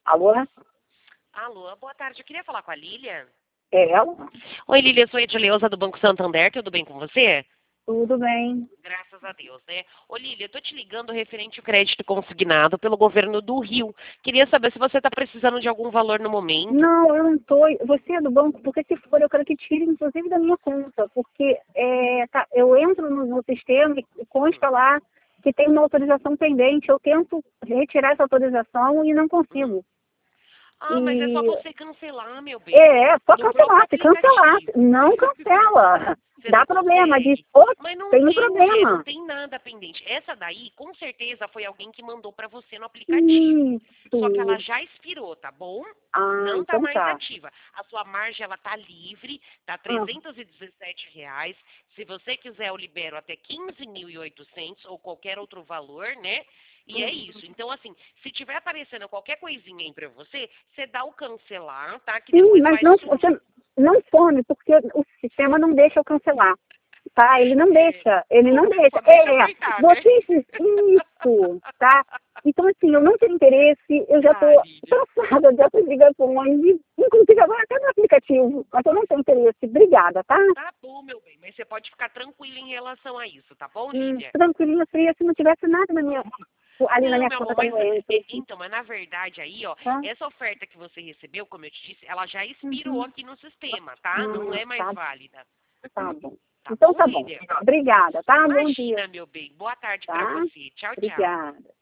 Alô? Alô, boa tarde. Eu queria falar com a Lília. É ela? Oi, Lília, eu sou a Edileuza do Banco Santander. Tudo bem com você? Tudo bem. Graças a Deus, né? Ô, Lília, eu tô te ligando referente ao crédito consignado pelo governo do Rio. Queria saber se você está precisando de algum valor no momento. Não, eu não tô. Você é do banco, porque se for, eu quero que tire, inclusive, da minha conta. Porque eu entro no sistema e consta lá que tem uma autorização pendente. Eu tento retirar essa autorização e não consigo. Ah, mas é só você cancelar, meu bem. Só No próprio cancelar. Se cancelar, aplicativo. não cancela. Você Dá não problema. consegue. Diz, "Ô, Mas não tem um tem, mulher, não problema." tem nada pendente. Essa daí, com certeza, foi alguém que mandou pra você no aplicativo. Só que ela Isso. já expirou, tá bom? Ah, Não tá então mais tá. ativa. A sua margem, ela tá livre, tá Ah, R$ 317. Se você quiser, eu libero até 15.800 ou qualquer outro valor, né? E é isso. Então, assim, se tiver aparecendo qualquer coisinha aí pra você, você dá o cancelar, tá? Que sim, depois mas vai não, sumir. você não some, porque o sistema não deixa eu cancelar. Tá? Ele não É, deixa, ele não deixa. só deixa apertar, né? Você isso, tá? Então, assim, eu não tenho interesse, eu já Ah, estou Lídia. cansada dessas ligações, inclusive agora até no aplicativo, mas eu não tenho interesse. Obrigada, tá? Tá bom, meu bem, mas você pode ficar tranquila em relação a isso, tá bom, Lídia? Tranquilinha, fria, se não tivesse nada ali na Não, minha meu conta amor, também mas eu entro, então, mas na verdade aí, ó, tá? essa oferta que você recebeu, como eu te disse, ela já expirou aqui no sistema, tá? Não é mais Tá, válida. tá bom. Tá Então bom, tá bom. Lídia? Obrigada, tá? Bom dia, Imagina, meu bem. Boa tarde pra tá? você. Tchau, tchau. Obrigada.